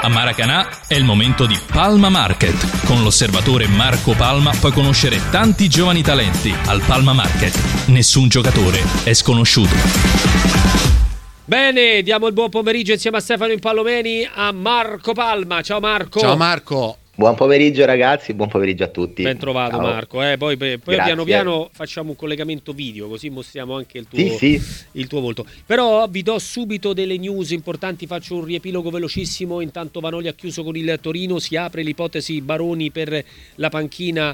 A Maracanã è il momento di Palma Market. Con l'osservatore Marco Palma puoi conoscere tanti giovani talenti. Al Palma Market nessun giocatore è sconosciuto. Bene, diamo il buon pomeriggio insieme a Stefano Impallomeni a Marco Palma. Ciao Marco. Ciao Marco. Buon pomeriggio ragazzi, buon pomeriggio a tutti. Ben trovato. Ciao. Marco. Poi piano piano facciamo un collegamento video, così mostriamo anche il tuo, il tuo volto. Però vi do subito delle news importanti, faccio un riepilogo velocissimo. Intanto Vanoli ha chiuso con il Torino, si apre l'ipotesi Baroni per la panchina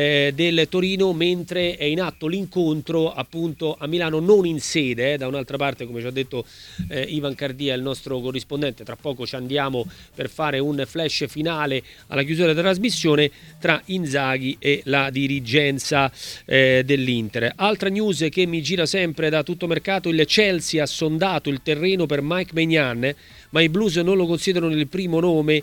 del Torino, mentre è in atto l'incontro appunto a Milano, non in sede, da un'altra parte, come ci ha detto Ivan Cardia, il nostro corrispondente. Tra poco ci andiamo per fare un flash finale alla chiusura della trasmissione tra Inzaghi e la dirigenza dell'Inter. Altra news che mi gira sempre da tutto mercato: il Chelsea ha sondato il terreno per Mike Maignan, ma i Blues non lo considerano il primo nome.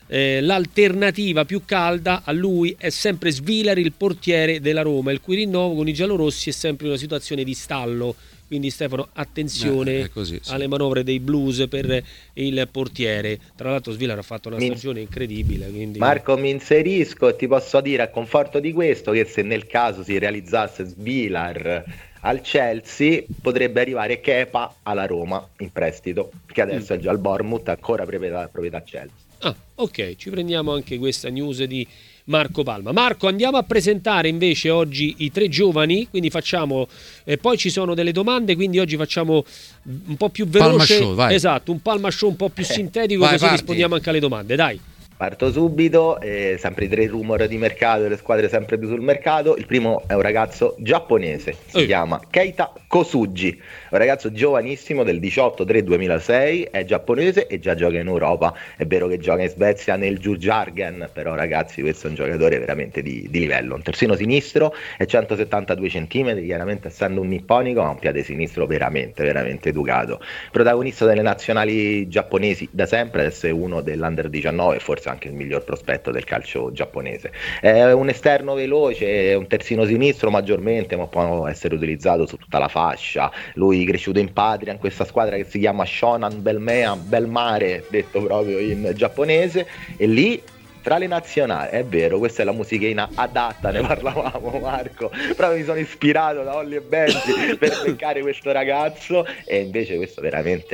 L'alternativa più calda a lui è sempre Svilar, il portiere della Roma, il cui rinnovo con i giallorossi è sempre una situazione di stallo. Quindi Stefano, attenzione alle manovre dei Blues per il portiere. Tra l'altro Svilar ha fatto una stagione incredibile. Quindi... Marco, mi inserisco e ti posso dire a conforto di questo che se nel caso si realizzasse Svilar al Chelsea potrebbe arrivare Kepa alla Roma in prestito, che adesso è già al Bournemouth, ancora proprietà Chelsea. Ah, ok, ci prendiamo anche questa news di Marco Palma. Marco, andiamo a presentare invece oggi i tre giovani, quindi facciamo poi ci sono delle domande, quindi oggi facciamo un po' più veloce. Palma show, vai. Esatto, un Palma show un po' più sintetico, così rispondiamo anche alle domande, dai. Parto subito, sempre i tre rumor di mercato, le squadre sempre più sul mercato. Il primo è un ragazzo giapponese, si chiama Keita Kosugi, un ragazzo giovanissimo del 18-3-2006, è giapponese e già gioca in Europa. È vero che gioca in Svezia nel Djurgården, però ragazzi questo è un giocatore veramente di livello. Un terzino sinistro, è 172 cm, chiaramente essendo un nipponico ha un piede sinistro veramente educato. Protagonista delle nazionali giapponesi da sempre, adesso è uno dell'Under 19, forse anche il miglior prospetto del calcio giapponese. È un esterno veloce, un terzino sinistro maggiormente, ma può essere utilizzato su tutta la fascia. Lui cresciuto in patria in questa squadra che si chiama Shonan Bellmare, detto proprio in giapponese, e lì tra le nazionali, è vero, questa è la musichina adatta, ne parlavamo Marco, proprio mi sono ispirato da Olli e Benji per beccare questo ragazzo, e invece questo veramente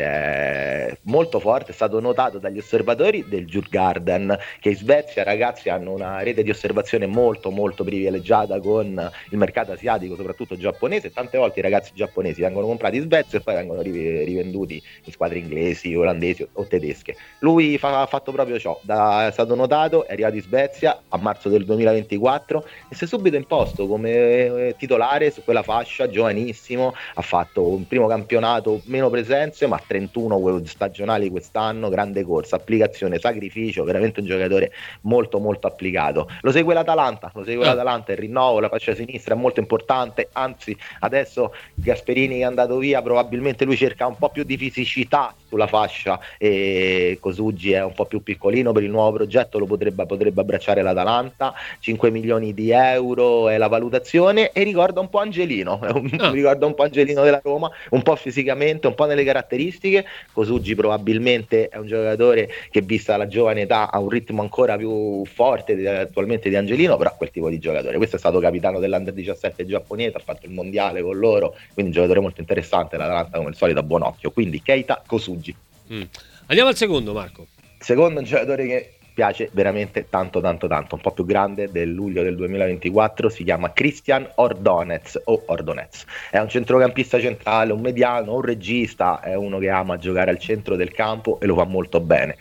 è molto forte. È stato notato dagli osservatori del Djurgården, che in Svezia ragazzi hanno una rete di osservazione molto privilegiata con il mercato asiatico, soprattutto giapponese. Tante volte i ragazzi giapponesi vengono comprati in Svezia e poi vengono rivenduti in squadre inglesi, olandesi o tedesche. Lui ha fatto proprio ciò, è stato notato, è arrivato in Svezia a marzo del 2024 e si è subito imposto come titolare su quella fascia, giovanissimo. Ha fatto un primo campionato, meno presenze, ma 31 stagionali quest'anno, grande corsa, applicazione, sacrificio, veramente un giocatore molto applicato. Lo segue l'Atalanta, il rinnovo, la fascia sinistra è molto importante, anzi adesso Gasperini che è andato via, probabilmente lui cerca un po' più di fisicità sulla fascia, e Kosugi è un po' più piccolino per il nuovo progetto, lo potrebbe abbracciare l'Atalanta. 5 milioni di euro è la valutazione, e ricorda un po' Angelino, ricorda un po' Angelino della Roma, un po' fisicamente, un po' nelle caratteristiche. Kosugi probabilmente è un giocatore che, vista la giovane età, ha un ritmo ancora più forte attualmente di Angelino, però quel tipo di giocatore. Questo è stato capitano dell'Under 17 giapponese, ha fatto il mondiale con loro, quindi un giocatore molto interessante. L'Atalanta come al solito a buon occhio, quindi Keita Kosugi. Andiamo al secondo, Marco. Secondo, un giocatore che piace veramente tanto, un po' più grande, del luglio del 2024, si chiama Christian Ordonez o Ordonez. È un centrocampista centrale, un mediano, un regista, è uno che ama giocare al centro del campo e lo fa molto bene.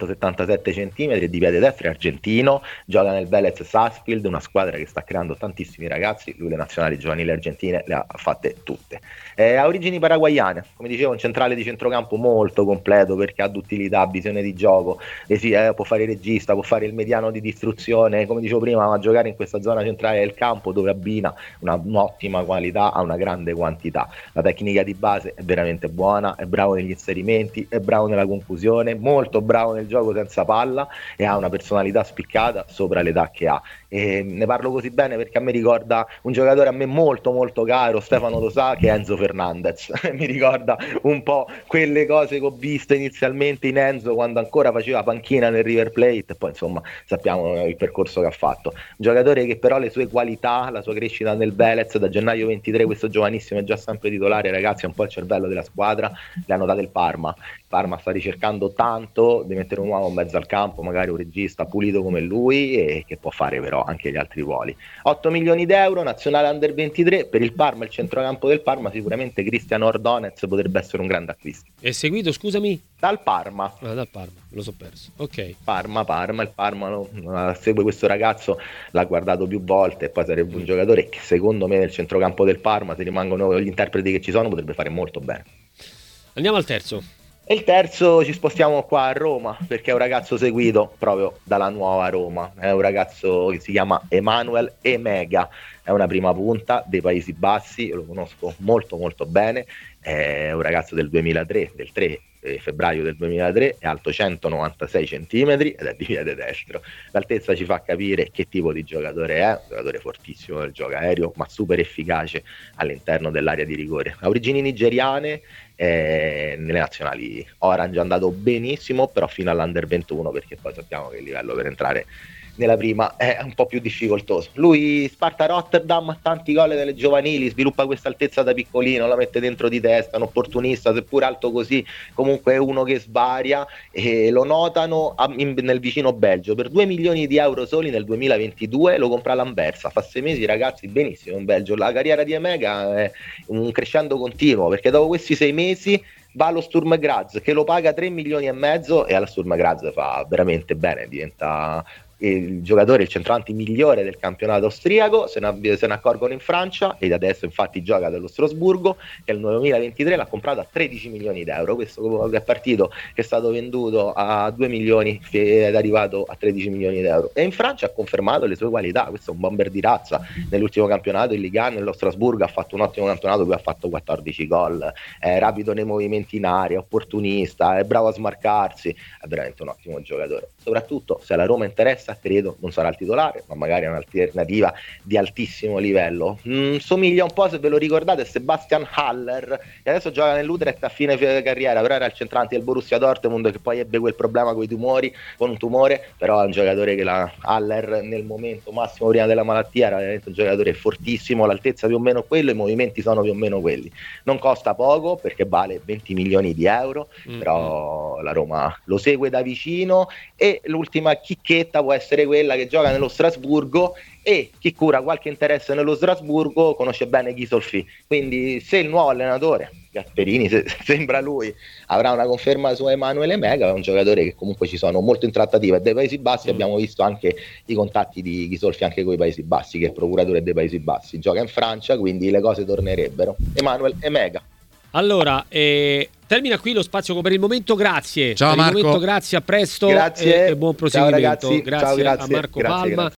177 cm, di piede destro, è argentino, gioca nel Vélez Sarsfield, una squadra che sta creando tantissimi ragazzi. Lui le nazionali giovanili argentine le ha fatte tutte. Ha origini paraguayane, come dicevo, un centrale di centrocampo molto completo, perché ha d'utilità, visione di gioco, può fare il regista, può fare il mediano di distruzione, come dicevo prima, ma giocare in questa zona centrale del campo dove abbina un'ottima qualità a una grande quantità. La tecnica di base è veramente buona, è bravo negli inserimenti, è bravo nella conclusione, molto bravo bravo nel gioco senza palla e ha una personalità spiccata sopra l'età che ha. E ne parlo così bene perché a me ricorda un giocatore a me molto molto caro, Stefano lo sa, che è Enzo Fernandez. Mi ricorda un po' quelle cose che ho visto inizialmente in Enzo quando ancora faceva panchina nel River Plate, e poi insomma sappiamo il percorso che ha fatto. Un giocatore che però le sue qualità, la sua crescita nel Velez, da gennaio 23 questo giovanissimo è già sempre titolare, ragazzi, è un po' il cervello della squadra, le hanno date il Parma. Parma sta ricercando tanto di mettere un uomo in mezzo al campo, magari un regista pulito come lui e che può fare però anche gli altri ruoli. 8 milioni d'euro, nazionale under 23 per il Parma, il centrocampo del Parma, sicuramente Cristian Ordonez potrebbe essere un grande acquisto. È seguito, scusami? Dal Parma. Dal Parma, lo so perso. Ok. Parma, il Parma segue questo ragazzo, l'ha guardato più volte e poi sarebbe un giocatore che secondo me nel centrocampo del Parma, se rimangono gli interpreti che ci sono, potrebbe fare molto bene. Andiamo al terzo. E il terzo ci spostiamo qua a Roma, perché è un ragazzo seguito proprio dalla nuova Roma, è un ragazzo che si chiama Emanuel Emega, è una prima punta dei Paesi Bassi, io lo conosco molto molto bene, è un ragazzo del 2003, del 3 febbraio del 2003, è alto 196 cm ed è di piede destro. L'altezza ci fa capire che tipo di giocatore è, un giocatore fortissimo nel gioco aereo, ma super efficace all'interno dell'area di rigore. Ha origini nigeriane, nelle nazionali Orange è andato benissimo, però fino all'Under 21, perché poi sappiamo che il livello per entrare nella prima è un po' più difficoltoso. Lui, Sparta Rotterdam, tanti gol nelle giovanili, sviluppa questa altezza da piccolino, la mette dentro di testa, un opportunista, seppur alto così, comunque è uno che svaria, e lo notano nel vicino Belgio. Per 2 milioni di euro soli nel 2022 lo compra l'Anversa, fa 6 mesi ragazzi, benissimo in Belgio. La carriera di Emega è un crescendo continuo, perché dopo questi 6 mesi va allo Sturm Graz che lo paga 3 milioni e mezzo e alla Sturm Graz fa veramente bene, diventa il giocatore, il centravanti migliore del campionato austriaco, se ne accorgono in Francia, ed adesso infatti gioca dello Strasburgo, che nel 2023 l'ha comprato a 13 milioni d'euro. Questo è partito che è stato venduto a 2 milioni ed è arrivato a 13 milioni d'euro, e in Francia ha confermato le sue qualità. Questo è un bomber di razza. Nell'ultimo campionato in Ligue 1 nello Strasburgo ha fatto un ottimo campionato, poi ha fatto 14 gol, è rapido nei movimenti in area, opportunista, è bravo a smarcarsi, è veramente un ottimo giocatore. Soprattutto se la Roma interessa, credo non sarà il titolare, ma magari è un'alternativa di altissimo livello. Somiglia un po', se ve lo ricordate, a Sebastian Haller, che adesso gioca nell'Utrecht a fine carriera, però era il centrante del Borussia Dortmund, che poi ebbe quel problema con i tumori, con un tumore, però è un giocatore che Haller nel momento massimo prima della malattia era veramente un giocatore fortissimo, l'altezza più o meno quello, i movimenti sono più o meno quelli. Non costa poco perché vale 20 milioni di euro, però la Roma lo segue da vicino, e l'ultima chicchetta può essere quella che gioca nello Strasburgo, e chi cura qualche interesse nello Strasburgo conosce bene Ghisolfi, quindi se il nuovo allenatore Gasperini, se sembra lui, avrà una conferma su Emanuele Emega, è un giocatore che comunque ci sono molto in trattativa, e dai Paesi Bassi abbiamo visto anche i contatti di Ghisolfi anche con i Paesi Bassi, che è il procuratore dei Paesi Bassi, gioca in Francia, quindi le cose tornerebbero. Emanuele Emega. Allora, termina qui lo spazio per il momento, grazie. Ciao per Marco. Il momento, grazie, a presto. Grazie. E buon proseguimento. Ciao ragazzi. Grazie, ciao, grazie a Marco grazie, Palma. Grazie.